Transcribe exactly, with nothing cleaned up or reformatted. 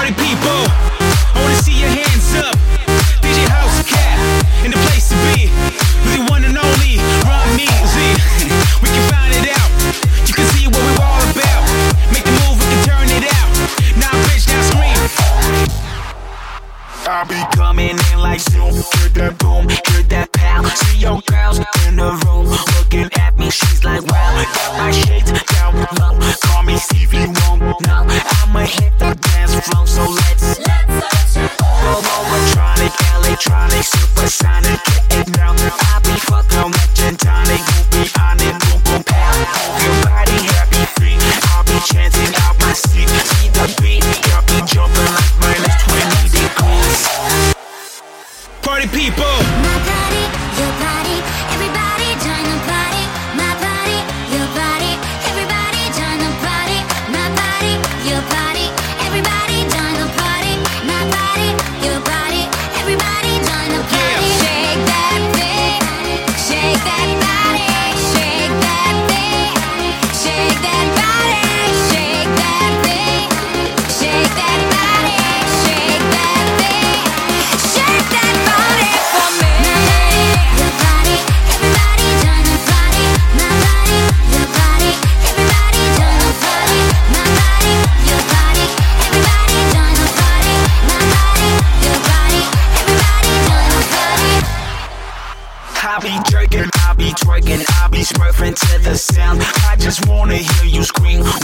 Party people, I wanna see your hands up. D J House Cat, in the place to be. With the one and only Ron Me Z. We can find it out. You can see what we're all about. Make the move, we can turn it out. Now bitch, now scream. I be coming in like zoom. Hear that boom, hear that pow. See your girls in the room looking at me. She's like, wow, got my shades down low. Call me Stevie Wonder. Now I'ma hit the dance floor, so let's go electronic, electronic, supersonic. Get it now. I be fucking legendary. You be on it, boom boom pow. Move your body, happy free. I'll be chanting out my seat. See the beat, y'all be jumping like minus twenty degrees. Party people, my body, your body, everybody join the party. My body, your body, everybody join the party. My body, your body, everybody join the party. My body, your body, everybody join the party. Yeah. Shake that thing, shake that body, shake that thing, shake that body, shake that thing, shake that body, shake that thing, shake that body for me. My body, your body, everybody join the party. My body, your body, everybody join the party. My body, your body, everybody join the party. My body, your body, everybody join the party. I be jerking, I be twerking, I be smurfing to the sound. I just wanna hear you scream